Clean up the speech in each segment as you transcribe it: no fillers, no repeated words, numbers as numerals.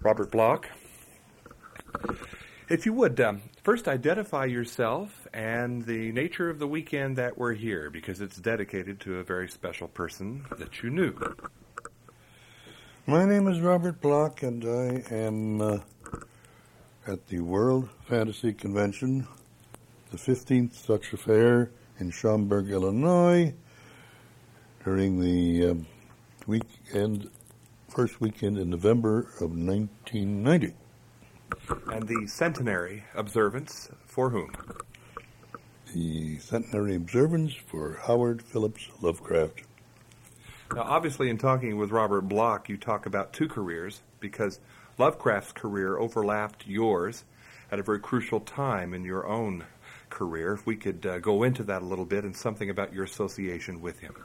Robert Bloch. If you would, first identify yourself and the nature of the weekend that we're here, because it's dedicated to a very special person that you knew. My name is Robert Bloch, and I am at the World Fantasy Convention, the 15th such affair in Schaumburg, Illinois, during the first weekend in November of 1990. And the centenary observance for whom? The centenary observance for Howard Phillips Lovecraft. Now, obviously, in talking with Robert Bloch, you talk about two careers, because Lovecraft's career overlapped yours at a very crucial time in your own career. If we could go into that a little bit and something about your association with him.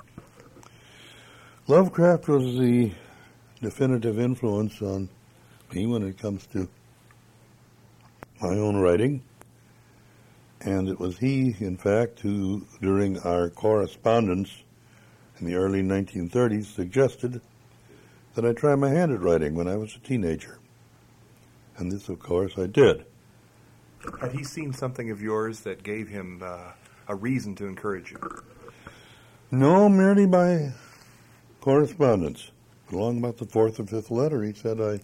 Lovecraft was the definitive influence on me when it comes to my own writing. And it was he, in fact, who, during our correspondence in the early 1930s, suggested that I try my hand at writing when I was a teenager. And this, of course, I did. Had he seen something of yours that gave him a reason to encourage you? No, merely by correspondence. Along about the fourth or fifth letter, he said, I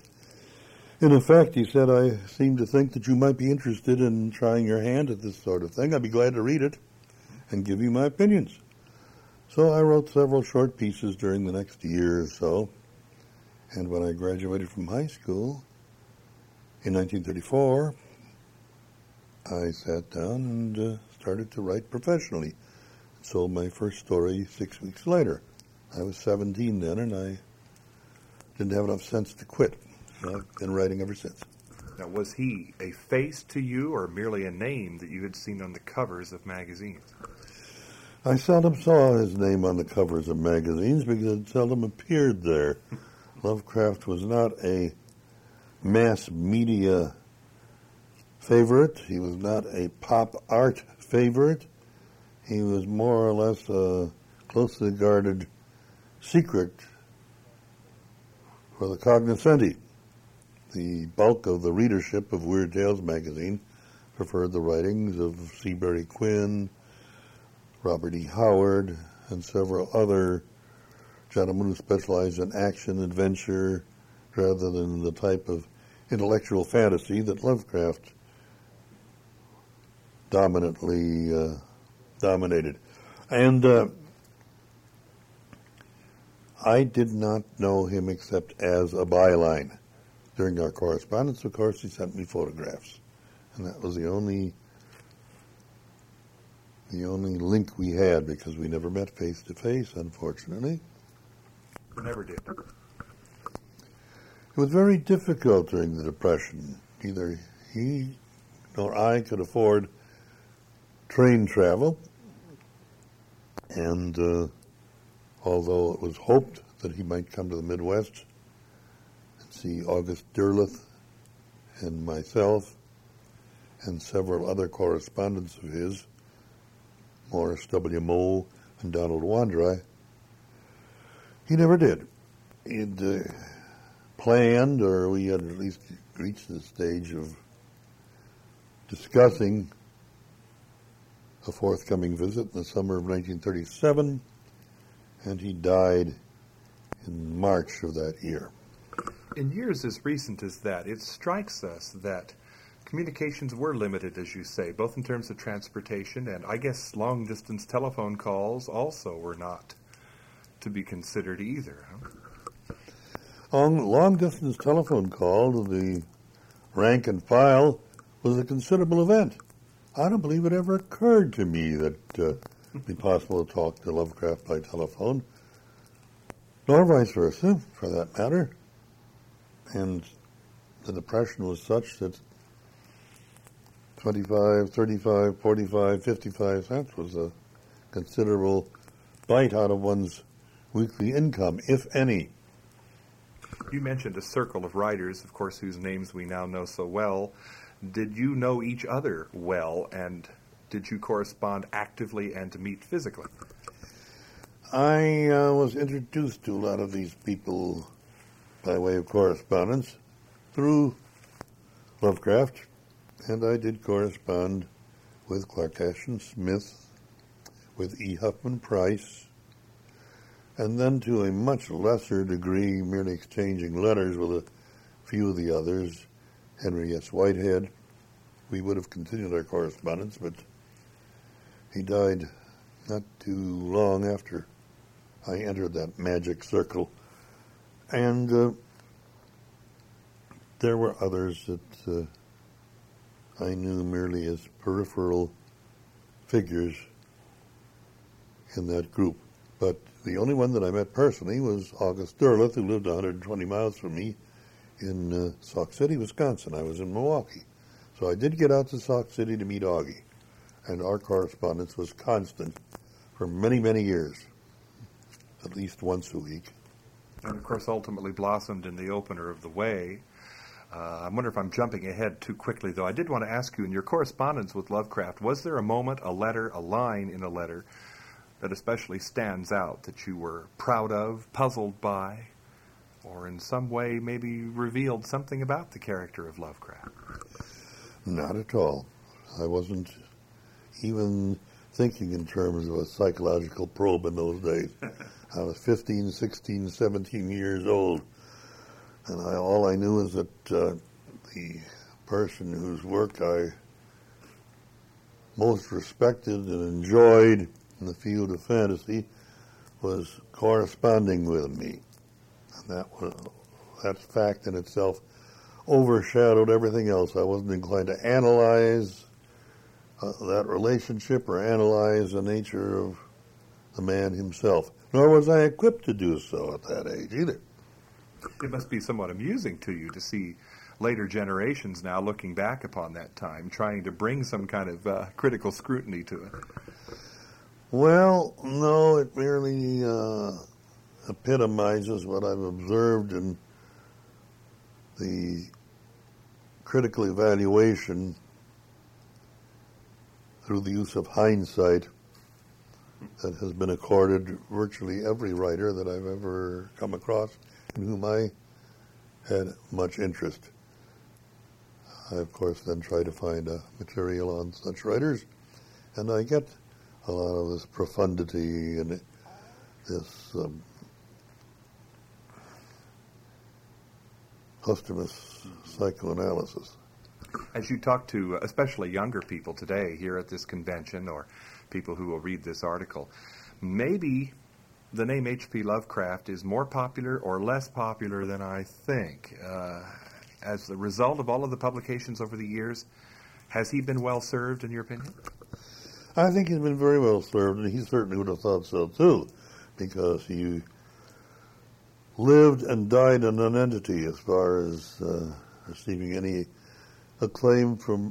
seem to think that you might be interested in trying your hand at this sort of thing. I'd be glad to read it and give you my opinions. So I wrote several short pieces during the next year or so. And when I graduated from high school in 1934, I sat down and started to write professionally. Sold my first story 6 weeks later. I was 17 then, and I didn't have enough sense to quit. So I've been writing ever since. Now, was he a face to you or merely a name that you had seen on the covers of magazines? I seldom saw his name on the covers of magazines because it seldom appeared there. Lovecraft was not a mass media favorite. He was not a pop art favorite. He was more or less a closely guarded secret for the cognoscenti. The bulk of the readership of Weird Tales magazine preferred the writings of Seabury Quinn, Robert E. Howard, and several other gentlemen who specialized in action adventure rather than the type of intellectual fantasy that Lovecraft dominated. And I did not know him except as a byline. During our correspondence, of course, he sent me photographs. And that was the only link we had, because we never met face to face, unfortunately. We never did. It was very difficult during the Depression. Neither he nor I could afford train travel. And although it was hoped that he might come to the Midwest and see August Derleth and myself and several other correspondents of his, Morris W. Moe and Donald Wandrei, he never did. He'd planned, or we had at least reached the stage of discussing a forthcoming visit in the summer of 1937, and he died in March of that year. In years as recent as that, it strikes us that communications were limited, as you say, both in terms of transportation, and I guess long-distance telephone calls also were not to be considered either. Long-distance telephone call to the rank and file was a considerable event. I don't believe it ever occurred to me that it would be possible to talk to Lovecraft by telephone, nor vice versa, for that matter. And the Depression was such that 25, 35, 45, 55 cents was a considerable bite out of one's weekly income, if any. You mentioned a circle of writers, of course, whose names we now know so well. Did you know each other well, and did you correspond actively and meet physically? I was introduced to a lot of these people by way of correspondence. through Lovecraft, and I did correspond with Clark Ashton Smith, with E. Huffman Price, and then to a much lesser degree, merely exchanging letters with a few of the others, Henry S. Whitehead. We would have continued our correspondence, but he died not too long after I entered that magic circle. And there were others that I knew merely as peripheral figures in that group. But the only one that I met personally was August Derleth, who lived 120 miles from me in Sauk City, Wisconsin. I was in Milwaukee. So I did get out to Sauk City to meet Augie, and our correspondence was constant for many, many years, at least once a week. And, of course, ultimately blossomed in the opener of The Way. I wonder if I'm jumping ahead too quickly, though. I did want to ask you, in your correspondence with Lovecraft, was there a moment, a letter, a line in a letter that especially stands out, that you were proud of, puzzled by, or in some way maybe revealed something about the character of Lovecraft? Not at all. I wasn't even thinking in terms of a psychological probe in those days. I was 15, 16, 17 years old, and all I knew is that the person whose work I most respected and enjoyed in the field of fantasy was corresponding with me. And that fact in itself overshadowed everything else. I wasn't inclined to analyze that relationship or analyze the nature of the man himself, nor was I equipped to do so at that age either. It must be somewhat amusing to you to see later generations now looking back upon that time, trying to bring some kind of critical scrutiny to it. Well, no, it merely epitomizes what I've observed in the critical evaluation through the use of hindsight that has been accorded virtually every writer that I've ever come across in whom I had much interest. I, of course, then try to find material on such writers, and I get a lot of this profundity and this posthumous psychoanalysis. As you talk to especially younger people today here at this convention, or people who will read this article, maybe the name H.P. Lovecraft is more popular or less popular than I think. As the result of all of the publications over the years, has he been well served, in your opinion? I think he's been very well served, and he certainly would have thought so too, because he lived and died a nonentity as far as receiving any acclaim from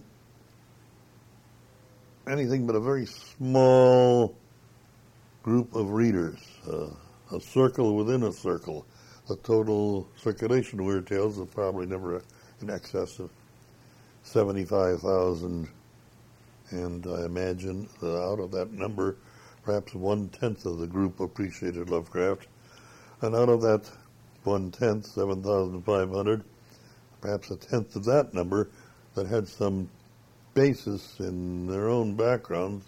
anything but a very small group of readers, a circle within a circle. The total circulation of Weird Tales is probably never in excess of 75,000, and I imagine that out of that number, perhaps 1/10 of the group appreciated Lovecraft, and out of that 1/10, 7,500, perhaps 1/10 of that number that had some basis in their own backgrounds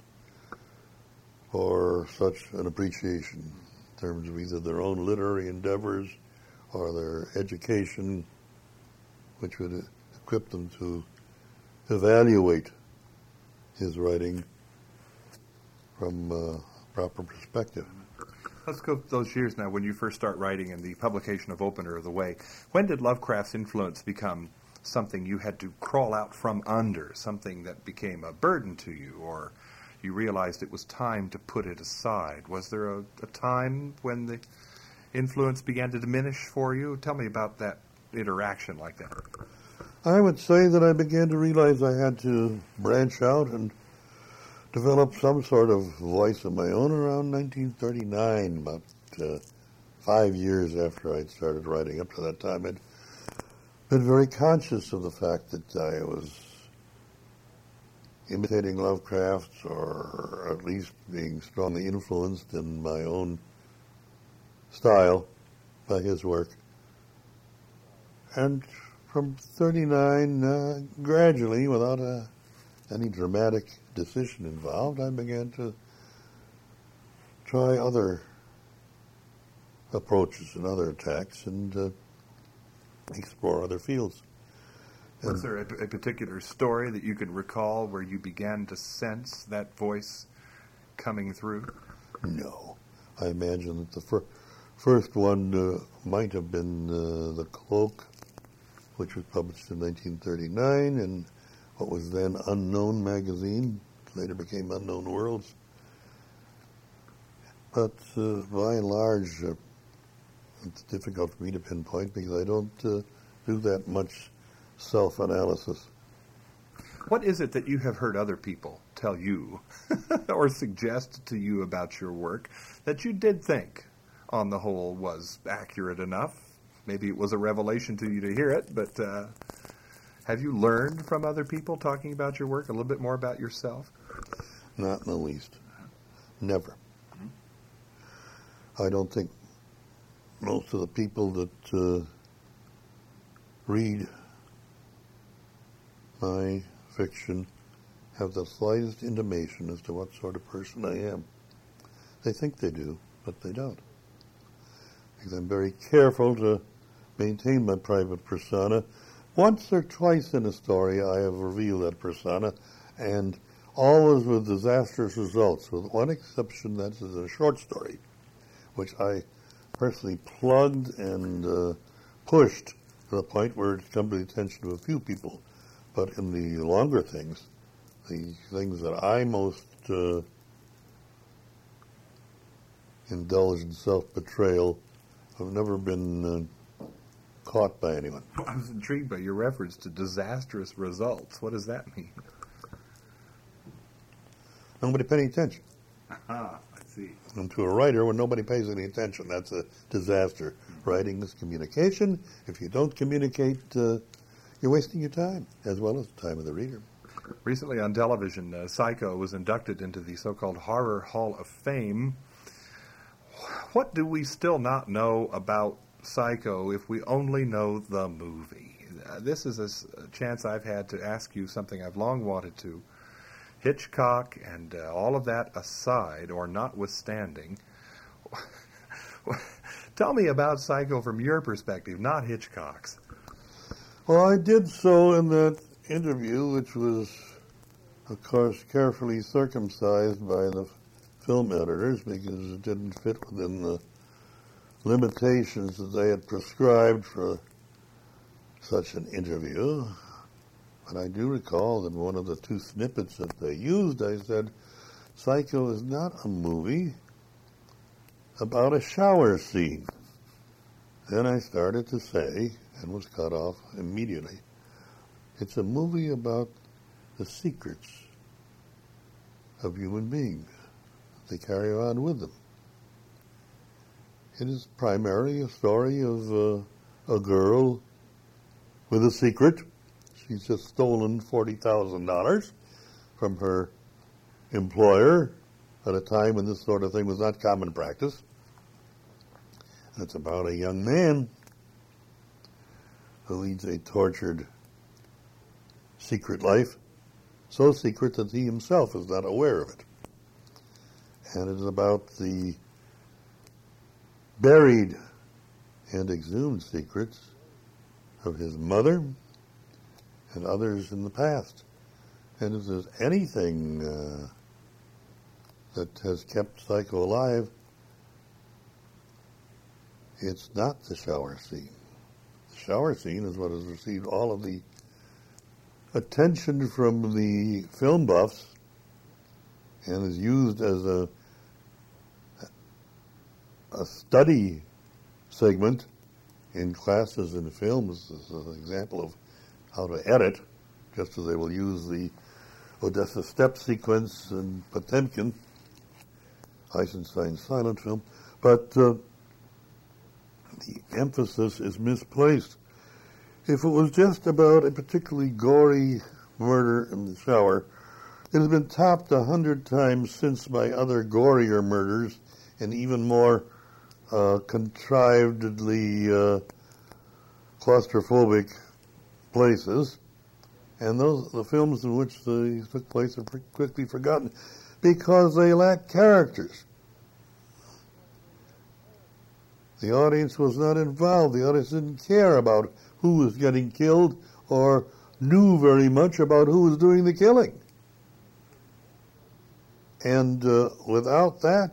for such an appreciation in terms of either their own literary endeavors or their education, which would equip them to evaluate his writing from a proper perspective. Let's go those years now when you first start writing in the publication of Opener of the Way. When did Lovecraft's influence become something you had to crawl out from under, something that became a burden to you, or you realized it was time to put it aside? Was there a time when the influence began to diminish for you? Tell me about that interaction like that. I would say that I began to realize I had to branch out and develop some sort of voice of my own around 1939, about 5 years after I'd started writing. Up to that time, I'd been very conscious of the fact that I was imitating Lovecraft, or at least being strongly influenced in my own style by his work. And from 39, gradually, without any dramatic decision involved, I began to try other approaches and other attacks and explore other fields. Was there a particular story that you could recall where you began to sense that voice coming through? No. I imagine that the first one might have been The Cloak, which was published in 1939 in what was then Unknown magazine, later became Unknown Worlds. But by and large, it's difficult for me to pinpoint because I don't do that much self-analysis. What is it that you have heard other people tell you or suggest to you about your work that you did think, on the whole, was accurate enough? Maybe it was a revelation to you to hear it, but have you learned from other people talking about your work a little bit more about yourself? Not in the least. Never. I don't think most of the people that read my fiction have the slightest intimation as to what sort of person I am. They think they do, but they don't. Because I'm very careful to maintain my private persona. Once or twice in a story I have revealed that persona, and always with disastrous results, with one exception, that is a short story, which I personally plugged and pushed to the point where it's come to the attention of a few people. But in the longer things, the things that I most indulge in self-betrayal have never been caught by anyone. I was intrigued by your reference to disastrous results. What does that mean? Nobody paid any attention. Ah, I see. And to a writer, when nobody pays any attention, that's a disaster. Mm-hmm. Writing is communication. If you don't communicate, you're wasting your time, as well as the time of the reader. Recently on television, Psycho was inducted into the so-called Horror Hall of Fame. What do we still not know about Psycho if we only know the movie? This is a chance I've had to ask you something I've long wanted to. Hitchcock and all of that aside, or notwithstanding, tell me about Psycho from your perspective, not Hitchcock's. Well, I did so in that interview, which was, of course, carefully circumcised by the film editors because it didn't fit within the limitations that they had prescribed for such an interview. But I do recall that one of the two snippets that they used, I said, Psycho is not a movie about a shower scene. Then I started to say, and was cut off immediately, it's a movie about the secrets of human beings. They carry on with them. It is primarily a story of a girl with a secret. She's just stolen $40,000 from her employer at a time when this sort of thing was not common practice. And it's about a young man who leads a tortured, secret life, so secret that he himself is not aware of it. And it is about the buried and exhumed secrets of his mother and others in the past. And if there's anything that has kept Psycho alive, it's not the shower scene. The shower scene is what has received all of the attention from the film buffs and is used as a study segment in classes in films as an example of how to edit, just as they will use the Odessa step sequence in Potemkin, Eisenstein's silent film. But the emphasis is misplaced. If it was just about a particularly gory murder in the shower, it has been topped 100 times since by other gorier murders and even more contrivedly claustrophobic places, and the films in which they took place are quickly forgotten because they lack characters. The audience was not involved. The audience didn't care about who was getting killed or knew very much about who was doing the killing. And without that,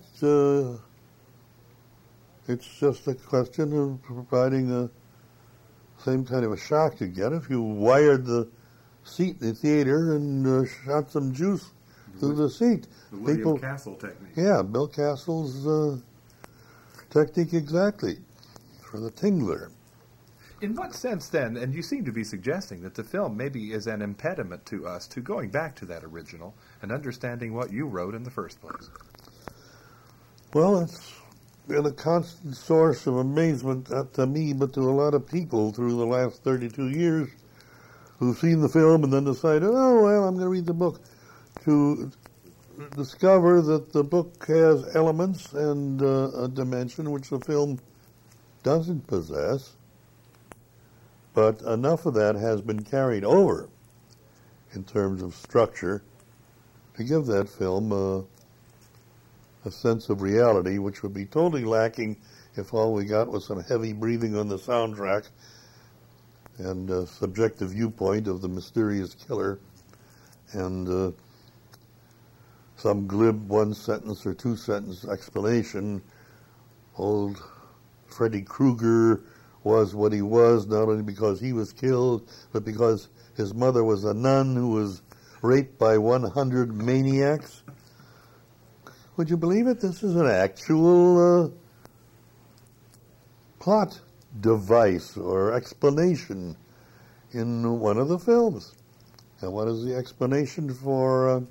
it's just a question of providing the same kind of a shock you get if you wired the seat in the theater and shot some juice through the seat. The William Castle technique. Yeah, Bill Castle's technique exactly for the tingler. In what sense, then, and you seem to be suggesting that the film maybe is an impediment to us to going back to that original and understanding what you wrote in the first place? Well, it's been a constant source of amazement, not to me, but to a lot of people through the last 32 years who've seen the film and then decided, oh, well, I'm going to read the book, to discover that the book has elements and a dimension which the film doesn't possess, but enough of that has been carried over in terms of structure to give that film a sense of reality, which would be totally lacking if all we got was some heavy breathing on the soundtrack and a subjective viewpoint of the mysterious killer and some glib one-sentence or two-sentence explanation. Old Freddy Krueger was what he was, not only because he was killed, but because his mother was a nun who was raped by 100 maniacs. Would you believe it? This is an actual plot device or explanation in one of the films. And what is the explanation for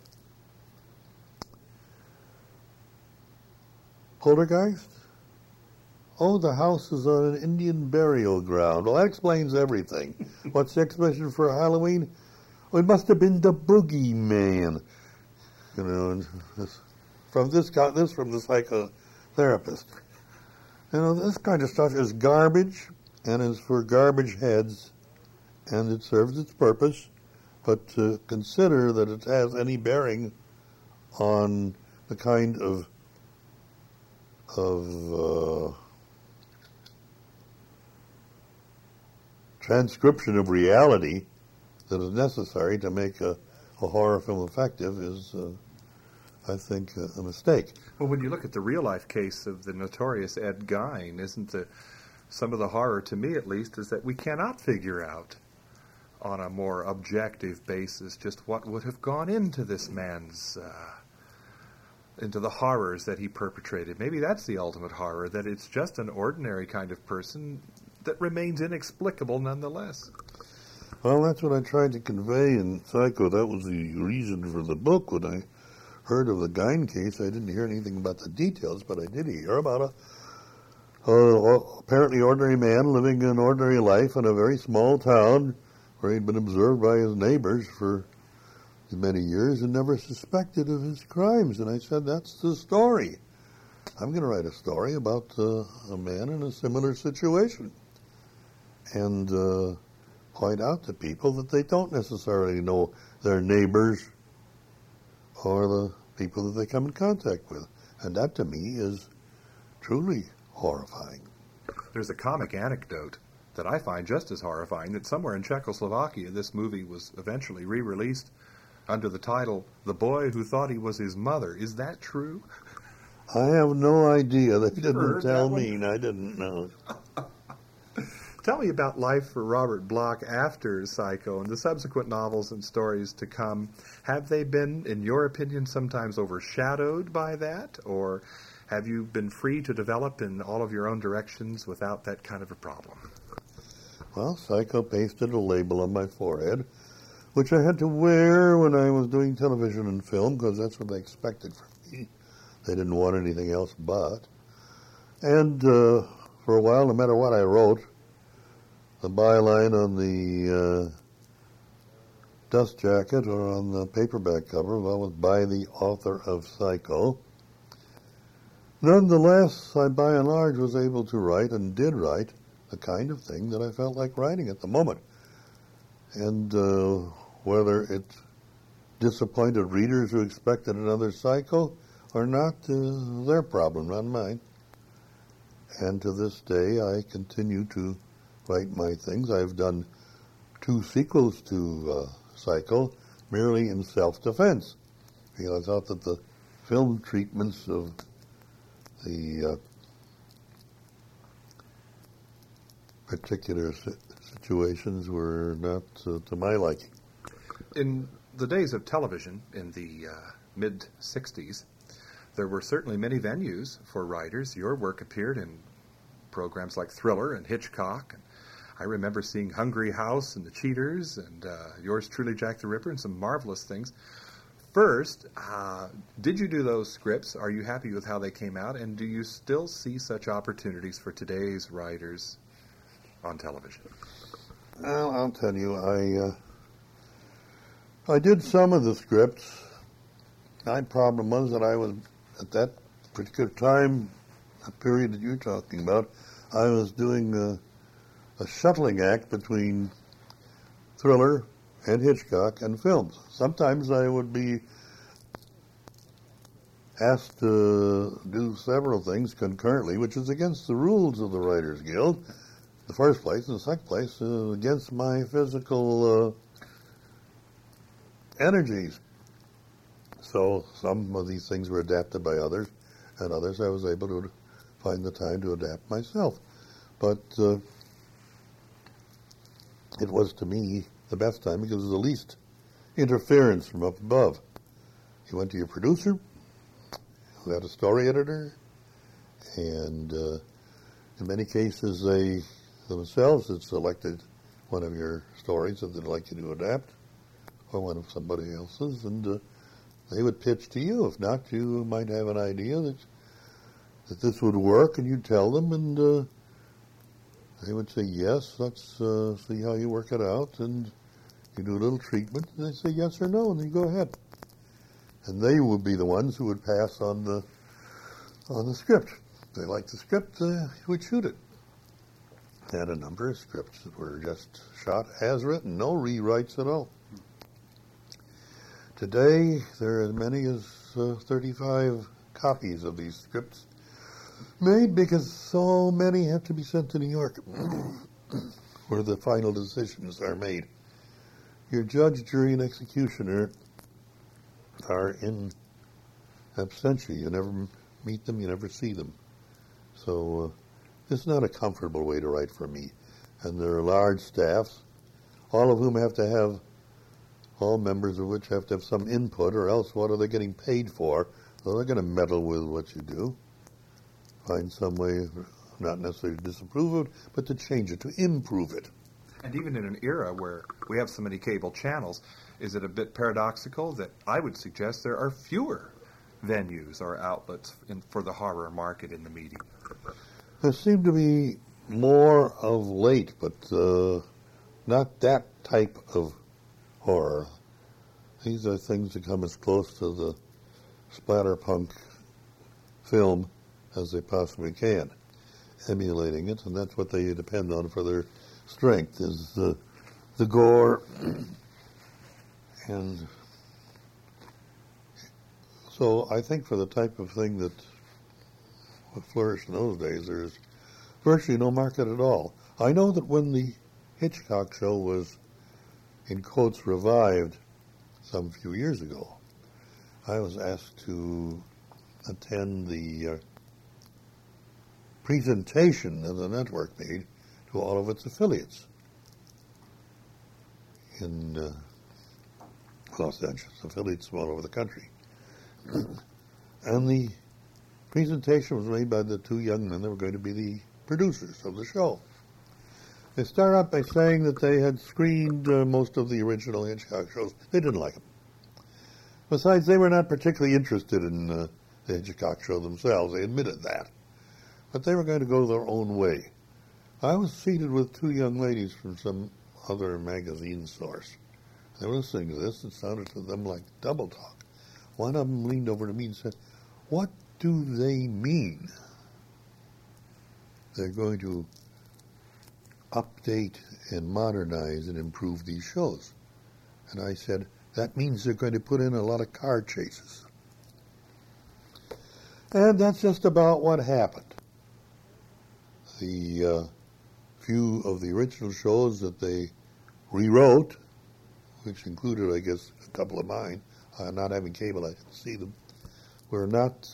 Poltergeist? Oh, the house is on an Indian burial ground. Well, that explains everything. What's the explanation for Halloween? Well, it must have been the boogeyman. You know, and from the psychotherapist. You know, this kind of stuff is garbage and is for garbage heads, and it serves its purpose. But to consider that it has any bearing on the kind of transcription of reality that is necessary to make a horror film effective is, I think, a mistake. Well, when you look at the real-life case of the notorious Ed Gein, isn't some of the horror, to me at least, is that we cannot figure out on a more objective basis just what would have gone into this man's, into the horrors that he perpetrated. Maybe that's the ultimate horror, that it's just an ordinary kind of person that remains inexplicable nonetheless. Well, that's what I tried to convey in Psycho. That was the reason for the book. When I heard of the Gein case, I didn't hear anything about the details, but I did hear about a apparently ordinary man living an ordinary life in a very small town where he'd been observed by his neighbors for many years and never suspected of his crimes. And I said, that's the story. I'm going to write a story about a man in a similar situation and point out to people that they don't necessarily know their neighbors or the people that they come in contact with. And that, to me, is truly horrifying. There's a comic anecdote that I find just as horrifying, that somewhere in Czechoslovakia this movie was eventually re-released under the title The Boy Who Thought He Was His Mother. Is that true? I have no idea. They didn't tell me, and I didn't know. Tell me about life for Robert Bloch after Psycho and the subsequent novels and stories to come. Have they been, in your opinion, sometimes overshadowed by that? Or have you been free to develop in all of your own directions without that kind of a problem? Well, Psycho pasted a label on my forehead, which I had to wear when I was doing television and film, because that's what they expected from me. They didn't want anything else but. And for a while, no matter what I wrote, the byline on the dust jacket or on the paperback cover was by the author of Psycho. Nonetheless, I by and large was able to write and did write the kind of thing that I felt like writing at the moment. And whether it disappointed readers who expected another cycle or not, their problem, not mine. And to this day, I continue to write my things. I've done 2 sequels to Cycle merely in self-defense. Because I thought that the film treatments of the particular situations were not to my liking. In the days of television in the mid-'60s, there were certainly many venues for writers. Your work appeared in programs like Thriller and Hitchcock. And I remember seeing Hungry House and The Cheaters and yours truly, Jack the Ripper, and some marvelous things. First, did you do those scripts? Are you happy with how they came out? And do you still see such opportunities for today's writers on television? Well, I'll tell you, I did some of the scripts. My problem was that I was, at that particular time, a period that you're talking about, I was doing a shuttling act between Thriller and Hitchcock and films. Sometimes I would be asked to do several things concurrently, which is against the rules of the Writers Guild, in the first place. In the second place, against my physical energies. So some of these things were adapted by others, and others I was able to find the time to adapt myself. But it was, to me, the best time because it was the least interference from up above. You went to your producer, who had a story editor, and in many cases they themselves had selected one of your stories that they'd like you to adapt, or one of somebody else's, and they would pitch to you. If not, you might have an idea that this would work, and you'd tell them, and they would say, yes, let's see how you work it out, and you do a little treatment, and they say yes or no, and then you go ahead. And they would be the ones who would pass on the script. If they liked the script, you would shoot it. I had a number of scripts that were just shot as written, no rewrites at all. Today, there are as many as 35 copies of these scripts made because so many have to be sent to New York where the final decisions are made. Your judge, jury, and executioner are in absentia. You never meet them, you never see them. So it's not a comfortable way to write for me. And there are large staffs, all of whom have to have, all members of which have to have some input, or else what are they getting paid for? So they're going to meddle with what you do. Find some way, not necessarily to disapprove of it, but to change it, to improve it. And even in an era where we have so many cable channels, is it a bit paradoxical that I would suggest there are fewer venues or outlets for the horror market in the media? There seem to be more of late, but not that type of horror. These are things that come as close to the splatterpunk film as they possibly can, emulating it, and that's what they depend on for their strength, is the gore. And so I think for the type of thing that flourished in those days, there's virtually no market at all. I know that when the Hitchcock show was, in quotes, revived some few years ago, I was asked to attend the presentation that the network made to all of its affiliates in Los Angeles, affiliates from all over the country. And the presentation was made by the 2 young men that were going to be the producers of the show. They start out by saying that they had screened most of the original Hitchcock shows. They didn't like them. Besides, they were not particularly interested in the Hitchcock show themselves. They admitted that. But they were going to go their own way. I was seated with 2 young ladies from some other magazine source. They were listening to this. It sounded to them like double talk. One of them leaned over to me and said, "What do they mean? They're going to update and modernize and improve these shows. And I said, that means they're going to put in a lot of car chases. And that's just about what happened. The few of the original shows that they rewrote, which included, I guess, a couple of mine, not having cable, I didn't see them, were not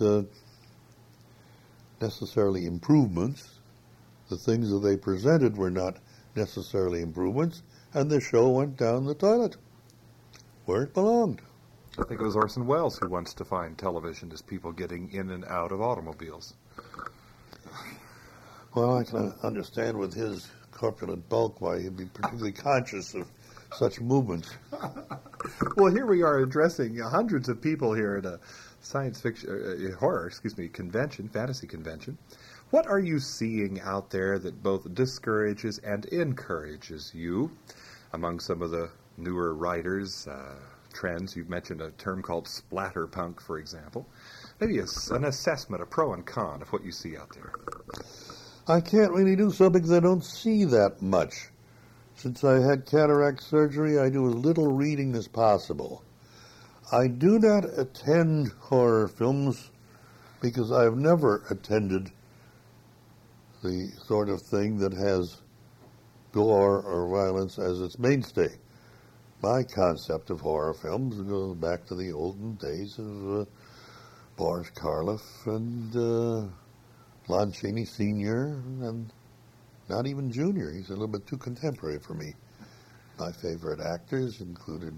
necessarily improvements. The things that they presented were not necessarily improvements, and the show went down the toilet, where it belonged. I think it was Orson Welles who once defined television as people getting in and out of automobiles. Well, I can understand with his corpulent bulk why he'd be particularly conscious of such movements. Well, here we are addressing hundreds of people here at a science fiction, convention, fantasy convention. What are you seeing out there that both discourages and encourages you? Among some of the newer writers, trends, you've mentioned a term called splatterpunk, for example. Maybe an assessment, a pro and con of what you see out there. I can't really do so because I don't see that much. Since I had cataract surgery, I do as little reading as possible. I do not attend horror films because I've never attended the sort of thing that has gore or violence as its mainstay. My concept of horror films goes back to the olden days of Boris Karloff and Lon Chaney Sr. and not even Jr. He's a little bit too contemporary for me. My favorite actors included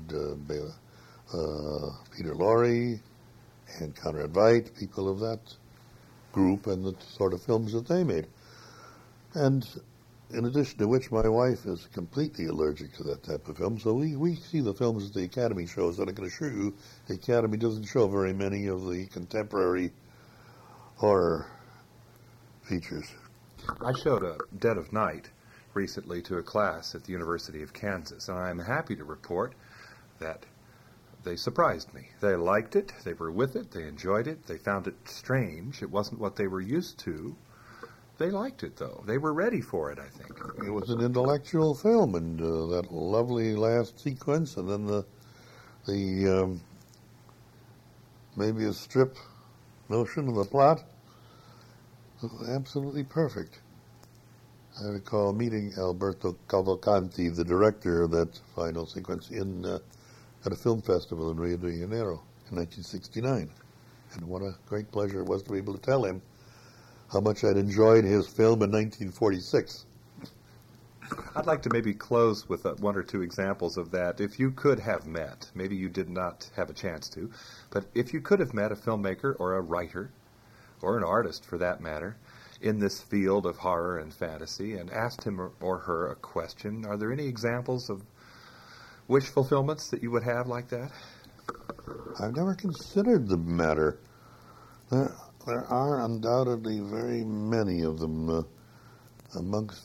Peter Lorre and Conrad Veidt, people of that group, and the sort of films that they made. And in addition to which, my wife is completely allergic to that type of film, so we see the films that the Academy shows, and I can assure you the Academy doesn't show very many of the contemporary horror features. I showed a Dead of Night recently to a class at the University of Kansas, and I'm happy to report that they surprised me. They liked it, they were with it, they enjoyed it, they found it strange. It wasn't what they were used to. They liked it, though. They were ready for it, I think. It was an intellectual film, and that lovely last sequence, and then the maybe a strip notion of the plot, was absolutely perfect. I recall meeting Alberto Cavalcanti, the director of that final sequence, at a film festival in Rio de Janeiro in 1969. And what a great pleasure it was to be able to tell him how much I'd enjoyed his film in 1946. I'd like to maybe close with one or two examples of that. If you could have met, maybe you did not have a chance to, but if you could have met a filmmaker or a writer, or an artist for that matter, in this field of horror and fantasy, and asked him or her a question, are there any examples of wish fulfillments that you would have like that? I've never considered the matter. There are undoubtedly very many of them amongst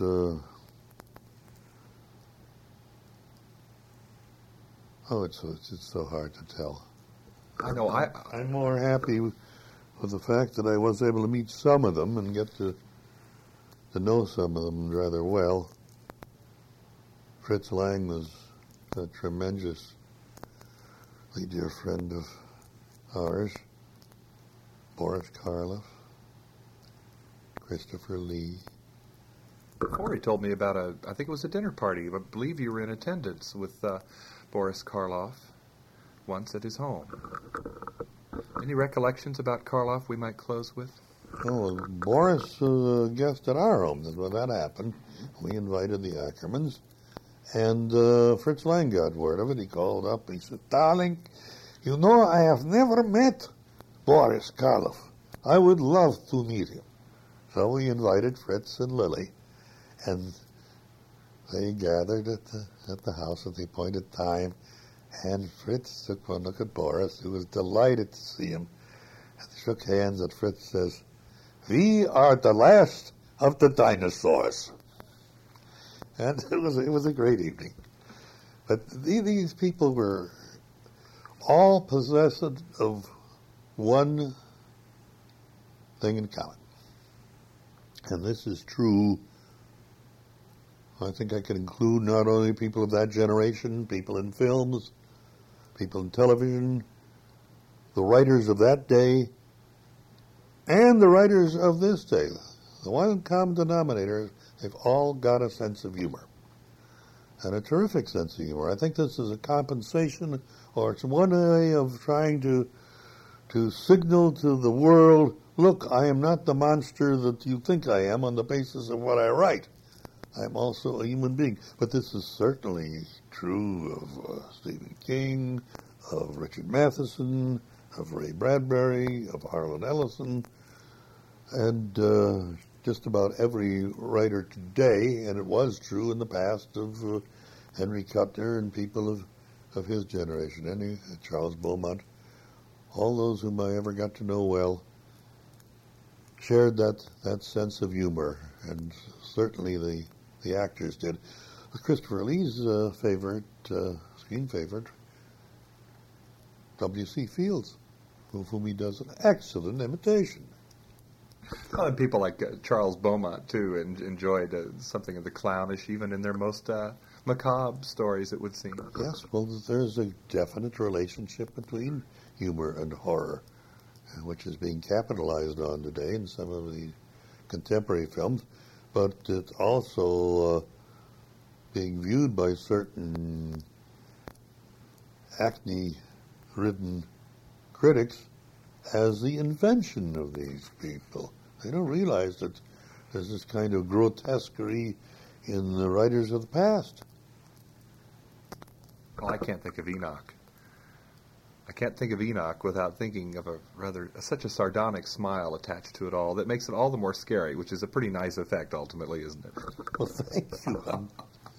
it's so hard to tell. I know. I'm more happy with the fact that I was able to meet some of them and get to know some of them rather well. Fritz Lang was a tremendously dear friend of ours. Boris Karloff, Christopher Lee. Before he told me about I think it was a dinner party. I believe you were in attendance with Boris Karloff once at his home. Any recollections about Karloff we might close with? Oh, Boris was a guest at our home when that happened. We invited the Ackermans, and Fritz Lang got word of it. He called up and he said, "Darling, you know I have never met Boris Karloff. I would love to meet him." So we invited Fritz and Lily, and they gathered at the house at the appointed time, and Fritz took one look at Boris, who was delighted to see him, and they shook hands, and Fritz says, "We are the last of the dinosaurs." And it was a great evening. But these people were all possessed of one thing in common. And this is true I think I can include not only people of that generation, people in films, people in television, the writers of that day, and the writers of this day. The one common denominator, they've all got a sense of humor, and a terrific sense of humor. I think this is a compensation, or it's one way of trying to signal to the world, look, I am not the monster that you think I am on the basis of what I write. I'm also a human being. But this is certainly true of Stephen King, of Richard Matheson, of Ray Bradbury, of Harlan Ellison, and just about every writer today, and it was true in the past of Henry Kuttner and people of his generation, Charles Beaumont, all those whom I ever got to know well, shared that sense of humor, and certainly the actors did. Christopher Lee's screen favorite, W.C. Fields, of whom he does an excellent imitation. Well, and people like Charles Beaumont, too, enjoyed something of the clownish, even in their most macabre stories, it would seem. Yes, well, there's a definite relationship between humor and horror, which is being capitalized on today in some of the contemporary films, but it's also being viewed by certain acne-ridden critics as the invention of these people. They don't realize that there's this kind of grotesquerie in the writers of the past. Well, I can't think of Enoch. I can't think of Enoch without thinking of such a sardonic smile attached to it all that makes it all the more scary, which is a pretty nice effect ultimately, isn't it? Well, thank you.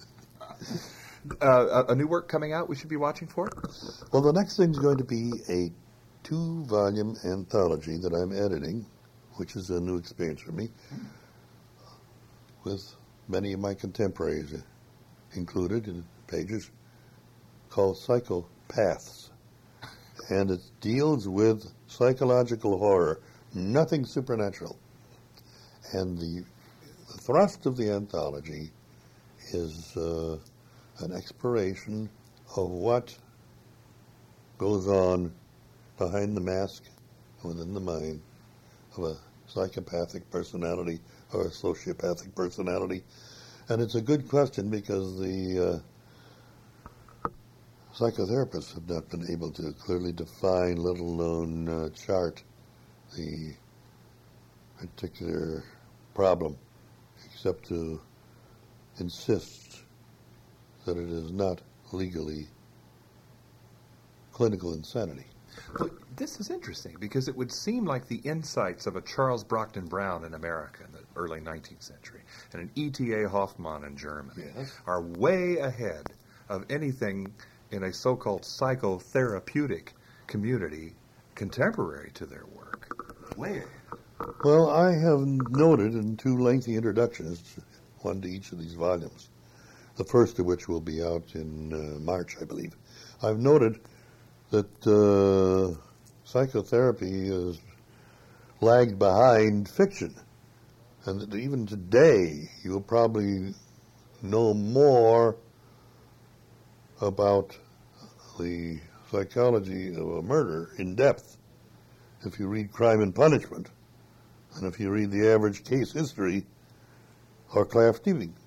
A new work coming out we should be watching for? Well, the next thing's going to be a 2-volume anthology that I'm editing, which is a new experience for me, with many of my contemporaries included in pages, called Psychopaths. And it deals with psychological horror, nothing supernatural. And the thrust of the anthology is an exploration of what goes on behind the mask within the mind of a psychopathic personality or a sociopathic personality. And it's a good question because the psychotherapists have not been able to clearly define, let alone chart, the particular problem, except to insist that it is not legally clinical insanity. Well, this is interesting because it would seem like the insights of a Charles Brockden Brown in America in the early 19th century and an E.T.A. Hoffmann in Germany are way ahead of anything in a so-called psychotherapeutic community contemporary to their work. Way ahead. Well, I have noted in 2 lengthy introductions, one to each of these volumes, the first of which will be out in March, I believe. I've noted that psychotherapy has lagged behind fiction, and that even today you'll probably know more about the psychology of a murder in depth if you read Crime and Punishment than if you read the average case history or Claire Stevens.